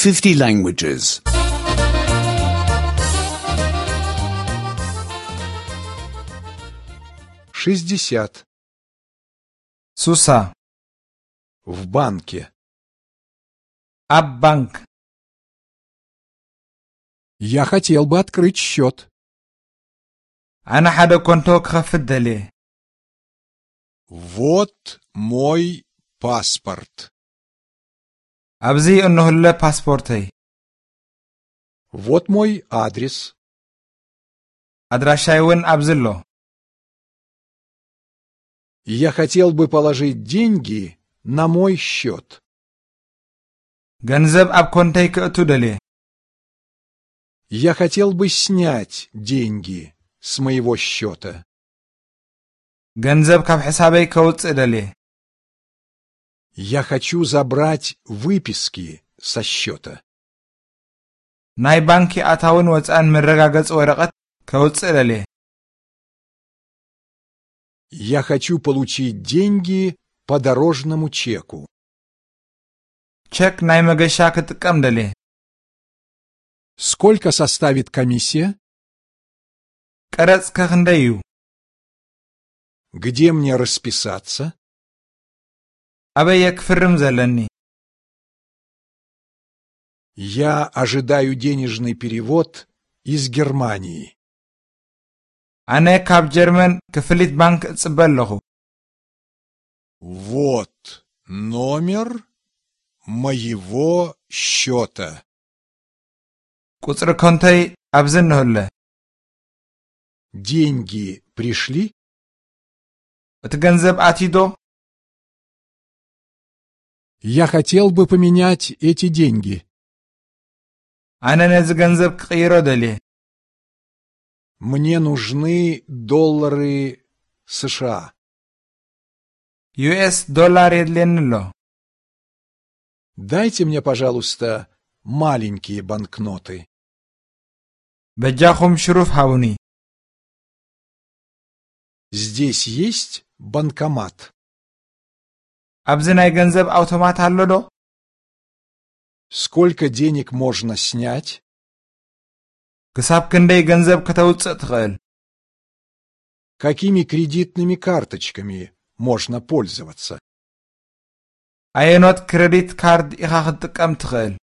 50 languages. 60. Суса. В банке. Аб банк. Я хотел бы открыть счет. أنا حدا كنتو كخفت دلي. Вот мой паспорт. أبزي إنه هلا باسبورتي. Вот мой адрес. أدراشاي وين أبزلو. Я хотел бы положить деньги на мой счет. ገንዘብ أب كنتي كأتو دلي. Я хотел бы снять деньги с моего счета. ገንዘብ ካብ حسابي كوتص دلي. Я хочу забрать выписки со счета. ناي بانكي أتاون وصان مرغاغص ورقت كوتص دلي. Я хочу получить деньги по дорожному чеку. чек ناي مغشا كتقم دلي. Сколько составит комиссия? قرص كخنديو. Где мне расписаться? أبي يكفرم زلني. Я ожидаю денежный перевод из Германии. أنا كاب جرمن كفليت بانك اتصبلخو. Вот номер моего счета. قصر كنتي أبزن هلا. Деньги пришли? اتغنزب آتيدو. Я хотел бы поменять эти деньги. أنا نز غنزب كقيرو دلي. Мне нужны доллары США. US دولار يدلنلو. Дайте мне, пожалуйста, маленькие банкноты. بجاخم شروف هاوني. Здесь есть банкомат? أبزناي غنزب أوتومات هالودو. Сколько денег можно снять? كساب كندي غنزب كتوص تخيل. Какими кредитными карточками можно пользоваться? أينوت كريديت كارد إخا خطقم تخيل.